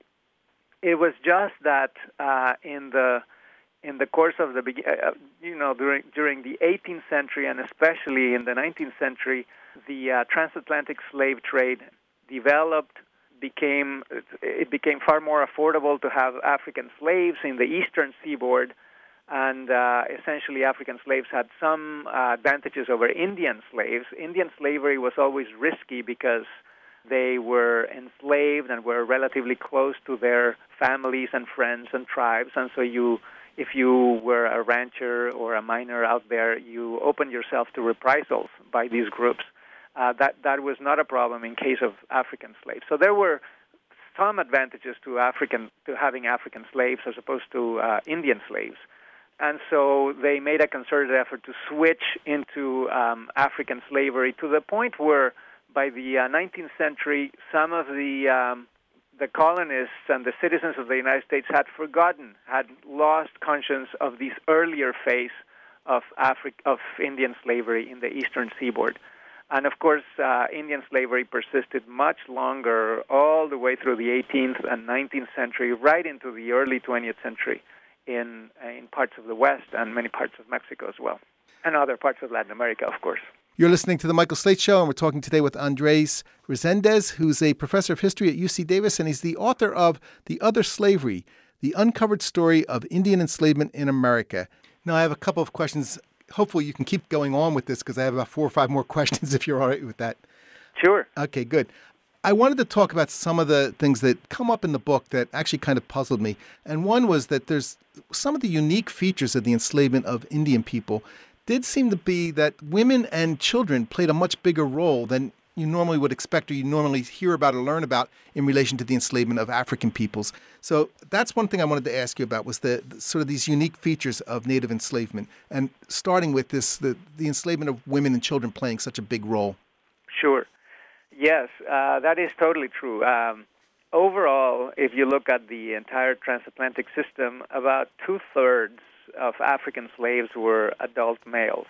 It was just that uh, in the in the course of the uh, you know during during the eighteenth century and especially in the nineteenth century, the uh, transatlantic slave trade developed. Became it became far more affordable to have African slaves in the eastern seaboard. And uh, essentially, African slaves had some uh, advantages over Indian slaves. Indian slavery was always risky because they were enslaved and were relatively close to their families and friends and tribes. And so you, if you were a rancher or a miner out there, you opened yourself to reprisals by these groups. Uh, that, that was not a problem in case of African slaves. So there were some advantages to African to having African slaves as opposed to uh, Indian slaves. And so they made a concerted effort to switch into um, African slavery to the point where by the uh, nineteenth century, some of the um, the colonists and the citizens of the United States had forgotten, had lost conscience of this earlier phase of Afri- of Indian slavery in the eastern seaboard. And of course, uh, Indian slavery persisted much longer, all the way through the eighteenth and nineteenth century, right into the early twentieth century. In, in parts of the West and many parts of Mexico as well, and other parts of Latin America, of course. You're listening to The Michael Slate Show, and we're talking today with Andres Resendez, who's a professor of history at U C Davis, and he's the author of The Other Slavery, The Uncovered Story of Indian Enslavement in America. Now, I have a couple of questions. Hopefully you can keep going on with this because I have about four or five more questions if you're all right with that. Sure. Okay, good. I wanted to talk about some of the things that come up in the book that actually kind of puzzled me. And one was that there's some of the unique features of the enslavement of Indian people did seem to be that women and children played a much bigger role than you normally would expect or you normally hear about or learn about in relation to the enslavement of African peoples. So that's one thing I wanted to ask you about was the, the sort of these unique features of Native enslavement, and starting with this, the, the enslavement of women and children playing such a big role. Sure. Yes, uh, that is totally true. Um, overall, if you look at the entire transatlantic system, about two-thirds of African slaves were adult males,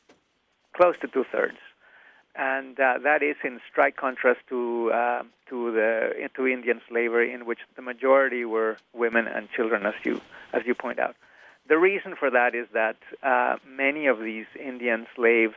close to two-thirds. And uh, that is in strike contrast to uh, to the to Indian slavery, in which the majority were women and children, as you as you point out. The reason for that is that uh, many of these Indian slaves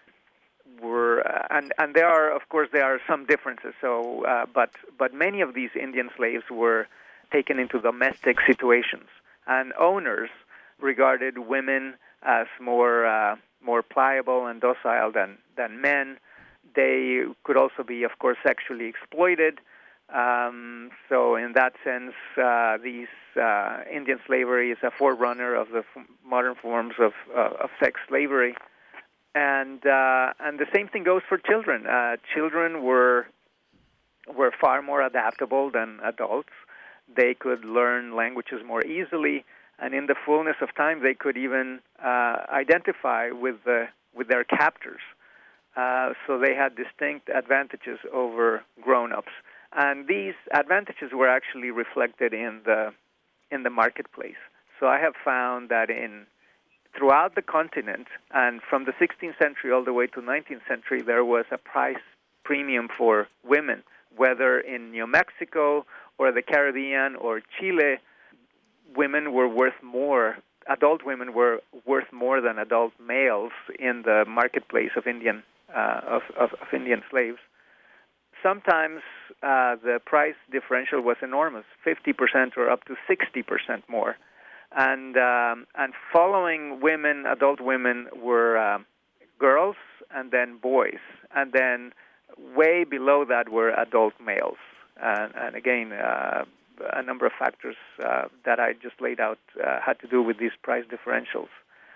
were, uh, and and there are, of course, there are some differences. So, uh, but but many of these Indian slaves were taken into domestic situations, and owners regarded women as more uh, more pliable and docile than than men. They could also be, of course, sexually exploited. Um, so in that sense, uh, these uh, Indian slavery is a forerunner of the f- modern forms of, uh, of sex slavery. And uh, and the same thing goes for children. Uh, children were were far more adaptable than adults. They could learn languages more easily, and in the fullness of time, they could even uh, identify with the with their captors. Uh, so they had distinct advantages over grown-ups, and these advantages were actually reflected in the in the marketplace. So I have found that in throughout the continent, and from the sixteenth century all the way to nineteenth century, there was a price premium for women, whether in New Mexico or the Caribbean or Chile. Women were worth more, adult women were worth more than adult males in the marketplace of Indian uh, of, of, of Indian slaves. Sometimes uh, the price differential was enormous, fifty percent or up to sixty percent more. And um, and following women, adult women, were um, girls and then boys. And then way below that were adult males. And, and again, uh, a number of factors uh, that I just laid out uh, had to do with these price differentials.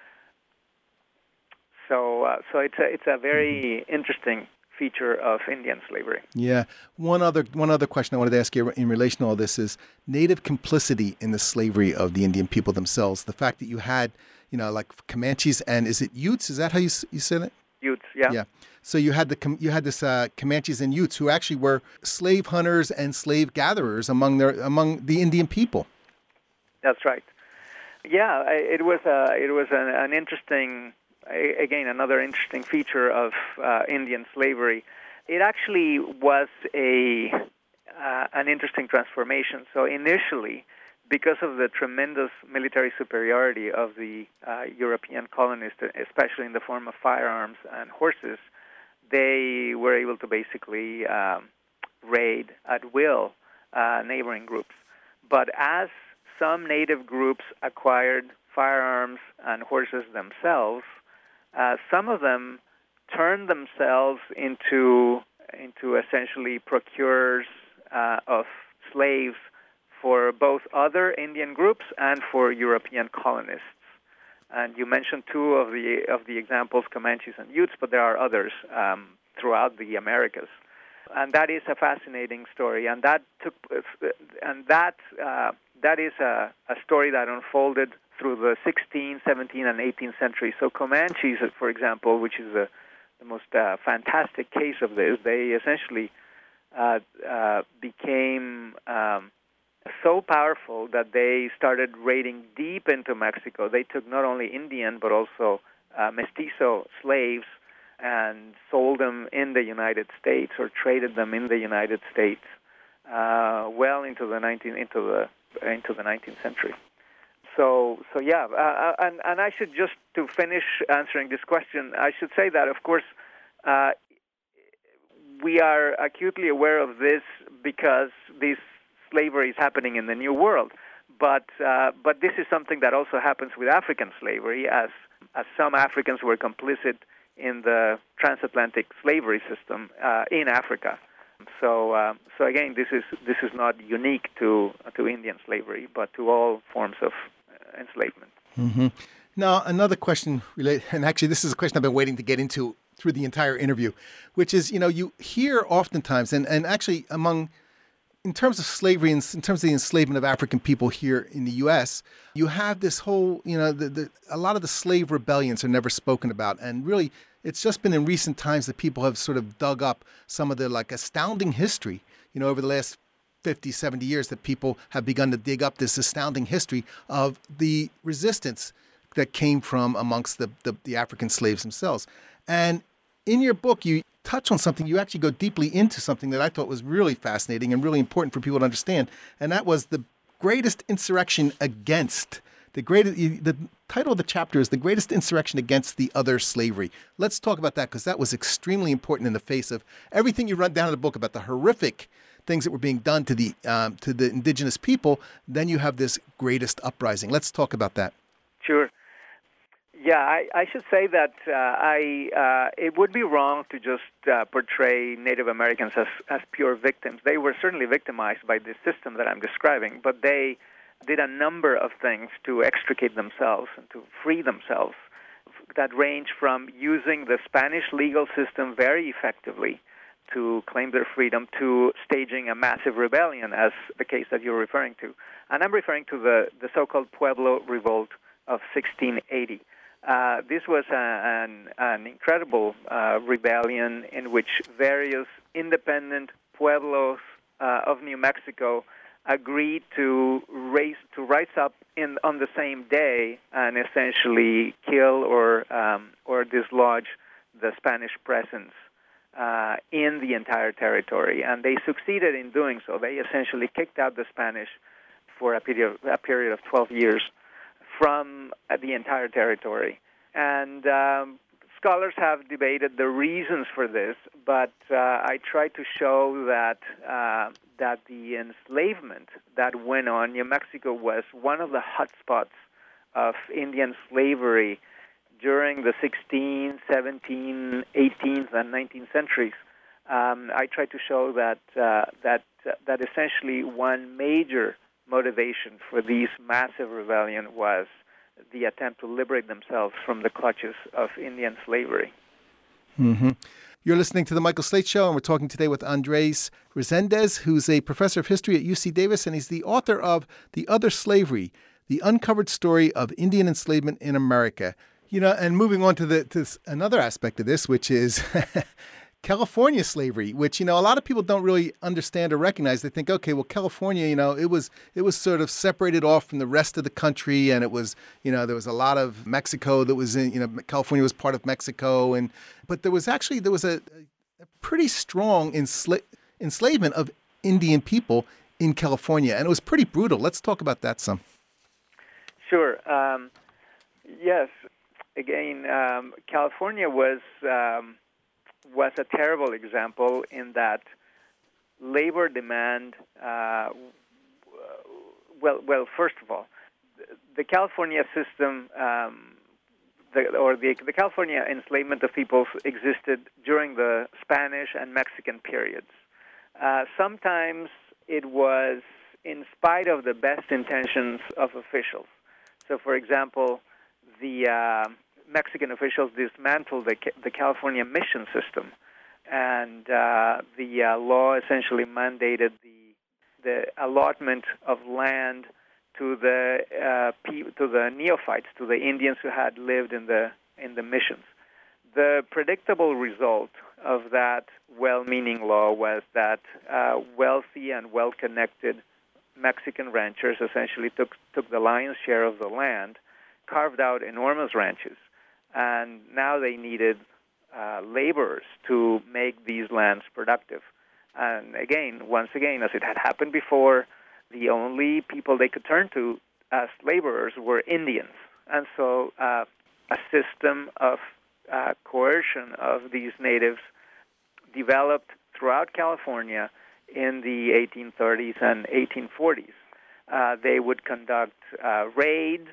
So uh, so it's a, it's a very interesting feature of Indian slavery. Yeah. One other one other question I wanted to ask you in relation to all this is Native complicity in the slavery of the Indian people themselves. The fact that you had, you know, like Comanches and is it Utes? Is that how you you said it? Utes, yeah. Yeah. So you had the you had this uh, Comanches and Utes who actually were slave hunters and slave gatherers among their among the Indian people. That's right. Yeah, it was a it was an, an interesting. Again, another interesting feature of uh, Indian slavery. It actually was a uh, an interesting transformation. So initially, because of the tremendous military superiority of the uh, European colonists, especially in the form of firearms and horses, they were able to basically um, raid at will uh, neighboring groups. But as some native groups acquired firearms and horses themselves, Uh, some of them turned themselves into into essentially procurers uh, of slaves for both other Indian groups and for European colonists. And you mentioned two of the of the examples, Comanches and Utes, but there are others um, throughout the Americas. And that is a fascinating story. And that took and that uh, that is a, a story that unfolded through the sixteenth, seventeenth, and eighteenth century. So Comanches, for example, which is a, the most uh, fantastic case of this, they essentially uh, uh, became um, so powerful that they started raiding deep into Mexico. They took not only Indian, but also uh, mestizo slaves and sold them in the United States or traded them in the United States uh, well into the nineteenth into the into the nineteenth century. So, so yeah, uh, and and I should just to finish answering this question, I should say that of course uh, we are acutely aware of this because this slavery is happening in the New World, but uh, but this is something that also happens with African slavery, as as some Africans were complicit in the transatlantic slavery system uh, in Africa. So, uh, so again, this is this is not unique to to Indian slavery, but to all forms of enslavement. Mm-hmm. Now, another question related, and actually this is a question I've been waiting to get into through the entire interview, which is, you know, you hear oftentimes, and, and actually among, in terms of slavery and in terms of the enslavement of African people here in the U S, you have this whole, you know, the, the, a lot of the slave rebellions are never spoken about. And really, it's just been in recent times that people have sort of dug up some of the like astounding history, you know, over the last fifty, seventy years that people have begun to dig up this astounding history of the resistance that came from amongst the, the, the African slaves themselves. And in your book, you touch on something, you actually go deeply into something that I thought was really fascinating and really important for people to understand. And that was the greatest insurrection against, the greatest, the title of the chapter is The Greatest Insurrection Against the Other Slavery. Let's talk about that because that was extremely important in the face of everything you run down in the book about the horrific things that were being done to the um, to the indigenous people. Then you have this greatest uprising. Let's talk about that. Sure. Yeah, I, I should say that uh, I uh, it would be wrong to just uh, portray Native Americans as, as pure victims. They were certainly victimized by the system that I'm describing, but they did a number of things to extricate themselves and to free themselves that range from using the Spanish legal system very effectively to claim their freedom to staging a massive rebellion, as the case that you're referring to. And I'm referring to the, the so-called Pueblo Revolt of sixteen eighty. Uh, this was a, an, an incredible uh, rebellion in which various independent pueblos uh, of New Mexico agreed to raise to rise up in on the same day and essentially kill or um, or dislodge the Spanish presence uh, in the entire territory, and they succeeded in doing so. They essentially kicked out the Spanish for a period a period of twelve years from uh, the entire territory, and um, scholars have debated the reasons for this, but uh, I try to show that uh, that the enslavement that went on, New Mexico was one of the hotspots of Indian slavery during the sixteenth, seventeenth, eighteenth, and nineteenth centuries. Um, I try to show that uh, that uh, that essentially one major motivation for these massive rebellion was the attempt to liberate themselves from the clutches of Indian slavery. Mm-hmm. You're listening to The Michael Slate Show, and we're talking today with Andres Resendez, who's a professor of history at U C Davis, and he's the author of The Other Slavery, The Uncovered Story of Indian Enslavement in America. You know, and moving on to the to another aspect of this, which is California slavery, which, you know, a lot of people don't really understand or recognize. They think, okay, well, California, you know, it was it was sort of separated off from the rest of the country, and it was, you know, there was a lot of Mexico that was in, you know, California was part of Mexico, and but there was actually there was a, a pretty strong ensla- enslavement of Indian people in California, and it was pretty brutal. Let's talk about that some. Sure. Um, yes. Again, um, California was. Um, was a terrible example in that labor demand, uh, well, well, first of all, the California system, um, the, or the, the California enslavement of peoples existed during the Spanish and Mexican periods. Uh, sometimes it was in spite of the best intentions of officials. So, for example, the... Uh, Mexican officials dismantled the, the California mission system, and uh, the uh, law essentially mandated the the allotment of land to the uh, to the neophytes, to the Indians who had lived in the in the missions. The predictable result of that well-meaning law was that uh, wealthy and well-connected Mexican ranchers essentially took took the lion's share of the land, carved out enormous ranches. And now they needed uh, laborers to make these lands productive. And again, once again, as it had happened before, the only people they could turn to as laborers were Indians. And so uh, a system of uh, coercion of these natives developed throughout California in the eighteen thirties and eighteen forties. Uh, they would conduct uh, raids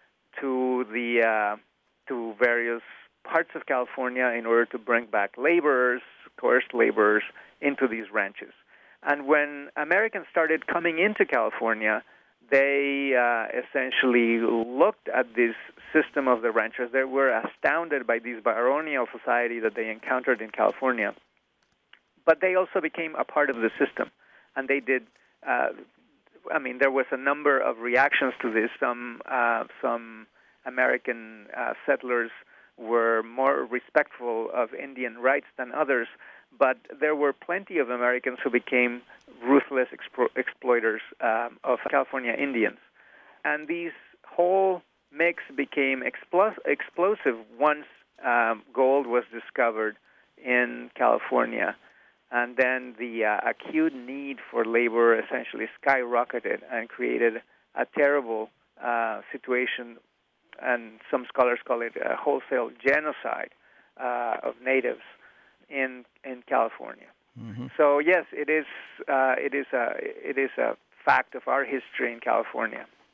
to the... Uh, to various parts of California in order to bring back laborers, coerced laborers, into these ranches. And when Americans started coming into California, they uh, essentially looked at this system of the ranchers. They were astounded by this baronial society that they encountered in California. But they also became a part of the system. And they did, uh, I mean, there was a number of reactions to this. Some, uh, some American uh, settlers were more respectful of Indian rights than others, but there were plenty of Americans who became ruthless expro- exploiters um, of California Indians. And these whole mix became explos- explosive once um, gold was discovered in California. And then the uh, acute need for labor essentially skyrocketed and created a terrible uh, situation, and some scholars call it a wholesale genocide uh, of natives in in California. Mm-hmm. So yes, it is uh, it is a it is a fact of our history in California.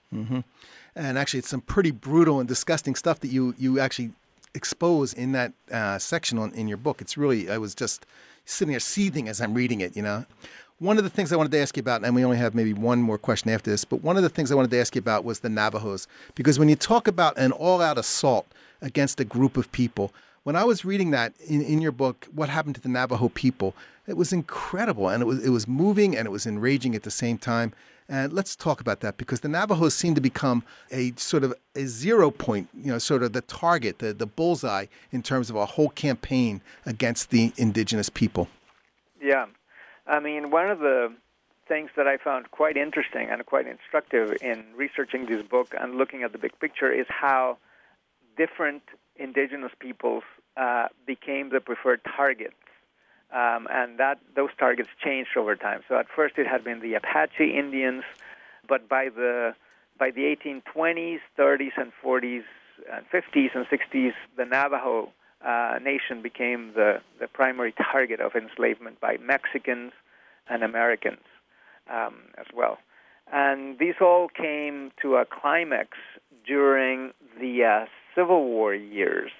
Mm-hmm. And actually, it's some pretty brutal and disgusting stuff that you, you actually expose in that uh, section on, in your book. It's really, I was just sitting there seething as I'm reading it, you know. One of the things I wanted to ask you about, and we only have maybe one more question after this, but one of the things I wanted to ask you about was the Navajos. Because when you talk about an all-out assault against a group of people, when I was reading that in, in your book, What Happened to the Navajo People, it was incredible, and it was it was moving, and it was enraging at the same time. And let's talk about that, because the Navajos seem to become a sort of a zero point, you know, sort of the target, the, the bullseye in terms of a whole campaign against the indigenous people. Yeah. I mean, one of the things that I found quite interesting and quite instructive in researching this book and looking at the big picture is how different indigenous peoples uh, became the preferred targets. Um, and that those targets changed over time. So at first it had been the Apache Indians, but by the by the eighteen twenties, thirties, and forties, and fifties, and sixties, the Navajo uh, nation became the, the primary target of enslavement by Mexicans and Americans um, as well. And these all came to a climax during the uh, Civil War years,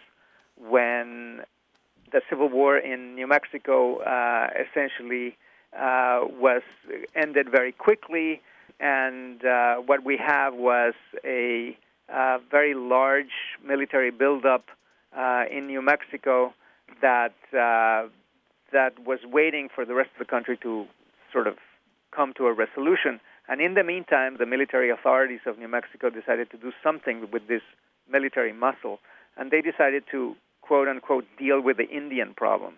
when the Civil War in New Mexico uh, essentially uh, was ended very quickly, and uh, what we have was a uh, very large military buildup uh, in New Mexico that uh, that was waiting for the rest of the country to sort of come to a resolution. And in the meantime, the military authorities of New Mexico decided to do something with this military muscle, and they decided to quote-unquote, deal with the Indian problem.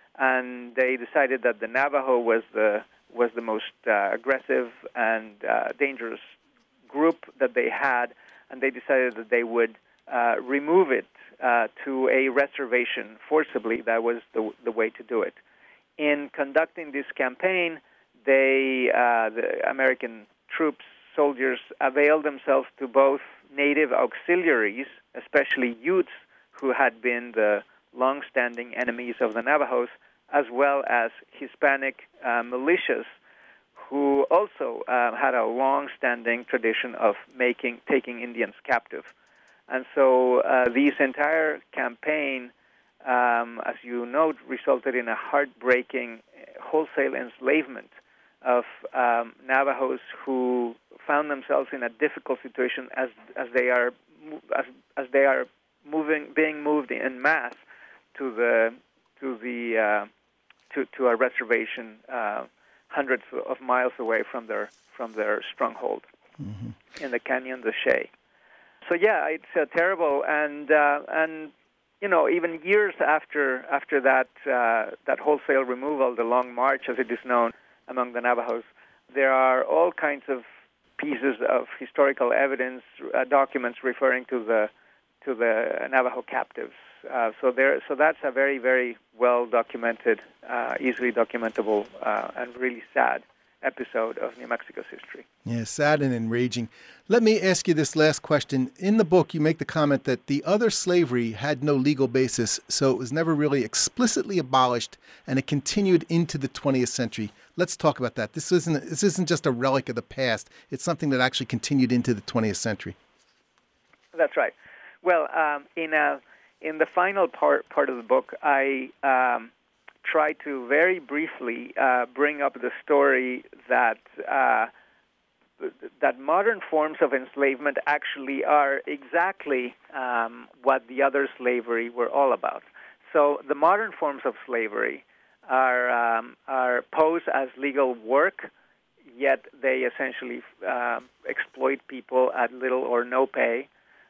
And they decided that the Navajo was the was the most uh, aggressive and uh, dangerous group that they had, and they decided that they would uh, remove it uh, to a reservation forcibly. That was the, the way to do it. In conducting this campaign, they, uh, the American troops, soldiers, availed themselves to both native auxiliaries, especially Utes, who had been the long-standing enemies of the Navajos, as well as Hispanic uh, militias, who also uh, had a long-standing tradition of making taking Indians captive. And so uh, this entire campaign, um, as you note, resulted in a heartbreaking wholesale enslavement of um, Navajos who found themselves in a difficult situation as as they are as as they are moving, being moved en masse to the to the uh, to to a reservation uh, hundreds of miles away from their from their stronghold mm-hmm. in the Canyon de Chelly. So yeah, it's uh, terrible, and uh, and you know even years after after that uh, that wholesale removal, the Long March, as it is known among the Navajos, there are all kinds of pieces of historical evidence, uh, documents referring to the to the Navajo captives. Uh, so there, so that's a very, very well documented, uh, easily documentable, uh, and really sad episode of New Mexico's history. Yeah, sad and enraging. Let me ask you this last question. In the book, you make the comment that the other slavery had no legal basis, so it was never really explicitly abolished, and it continued into the twentieth century. Let's talk about that. This isn't this isn't just a relic of the past. It's something that actually continued into the twentieth century. That's right. Well, um, in a, in the final part part of the book, I um, try to very briefly uh, bring up the story that uh, that modern forms of enslavement actually are exactly um, what the other slavery were all about. So the modern forms of slavery are um, are posed as legal work, yet they essentially uh, exploit people at little or no pay.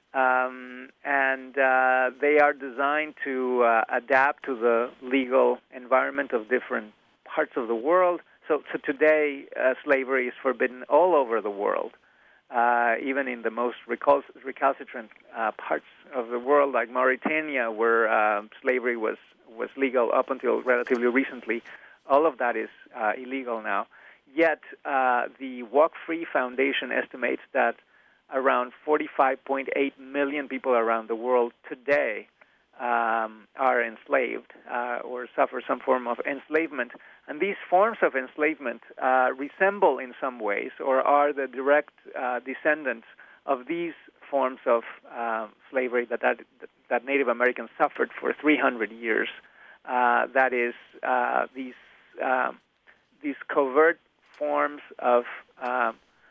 Um, and uh, they are designed to uh, adapt to the legal environment of different parts of the world. So, so today, uh, slavery is forbidden all over the world, uh, even in the most recal- recalcitrant uh, parts of the world, like Mauritania, where uh, slavery was, was legal up until relatively recently. All of that is uh, illegal now. Yet, uh, the Walk Free Foundation estimates that around forty-five point eight million people around the world today um, are enslaved uh, or suffer some form of enslavement. And these forms of enslavement uh, resemble in some ways or are the direct uh, descendants of these forms of uh, slavery that, that that Native Americans suffered for three hundred years. Uh, that is uh, these uh, these covert forms of uh,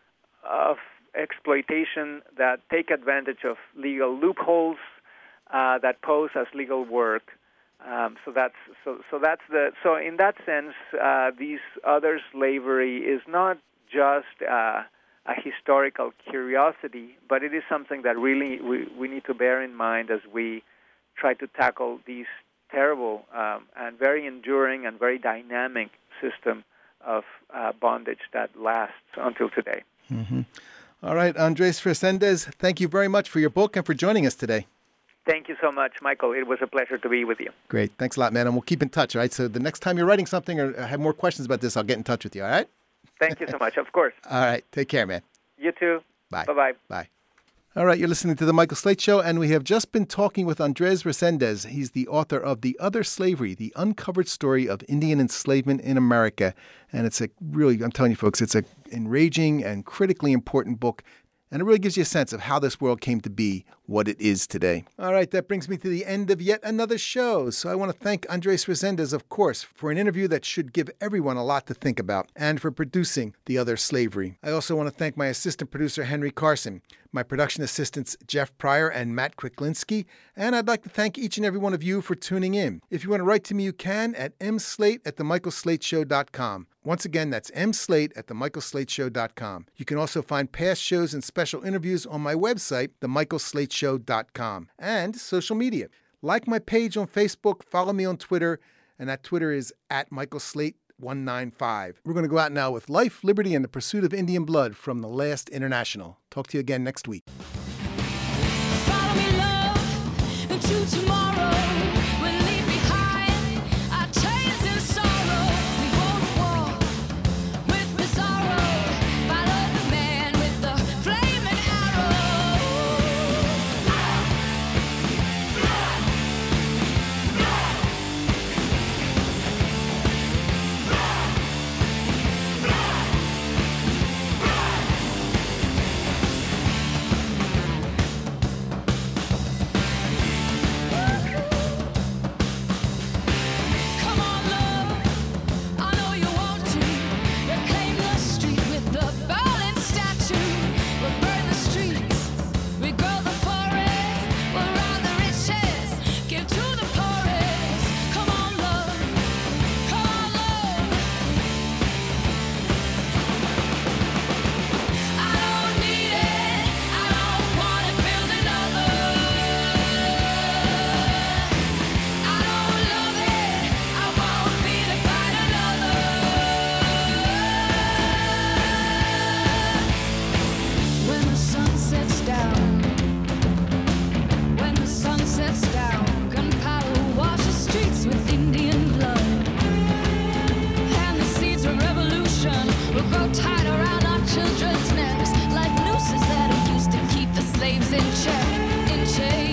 of exploitation that take advantage of legal loopholes uh, that pose as legal work. Um, so that's so so that's the so in that sense, uh, these other slavery is not just uh, a historical curiosity, but it is something that really we, we need to bear in mind as we try to tackle these terrible um, and very enduring and very dynamic system of uh, bondage that lasts until today. Mm-hmm. All right, Andres Resendez, thank you very much for your book and for joining us today. Thank you so much, Michael. It was a pleasure to be with you. Great. Thanks a lot, man. And we'll keep in touch, all right? So the next time you're writing something or have more questions about this, I'll get in touch with you, all right? Thank you so much. Of course. All right. Take care, man. You too. Bye. Bye-bye. Bye. All right. You're listening to The Michael Slate Show, and we have just been talking with Andres Resendez. He's the author of The Other Slavery, The Uncovered Story of Indian Enslavement in America. And it's a really, I'm telling you, folks, it's an enraging and critically important book. And it really gives you a sense of how this world came to be what it is today. All right, that brings me to the end of yet another show. So I want to thank Andres Resendez, of course, for an interview that should give everyone a lot to think about, and for producing The Other Slavery. I also want to thank my assistant producer, Henry Carson, my production assistants, Jeff Pryor and Matt Kwiklinski, and I'd like to thank each and every one of you for tuning in. If you want to write to me, you can at mslate at the michael slate show dot com. Once again, that's mslate at the michael slate show dot com. You can also find past shows and special interviews on my website, the michael slate show dot com, and social media. Like my page on Facebook, follow me on Twitter, and that Twitter is at michael slate one nine five. We're going to go out now with Life, Liberty, and the Pursuit of Indian Blood from The Last International. Talk to you again next week. Follow me, love, into tomorrow. We'll leave behind our chains and sorrow. We won't walk with Pizarro. Follow the man with the flaming arrow. Come on, love, I know you want to. Reclaim the street with the Berlin statue. We'll burn the streets, we grow the forest. We'll rob the riches, give to the poorest. Come on, love, come on, love. I don't need it, I don't want to build another. I don't love it, I won't be to find another. When the sun sets down, when the sun sets down, gunpowder washes streets with Indian blood. And the seeds of revolution will grow tight around our children's necks, like nooses that are used to keep the slaves in check, in chains.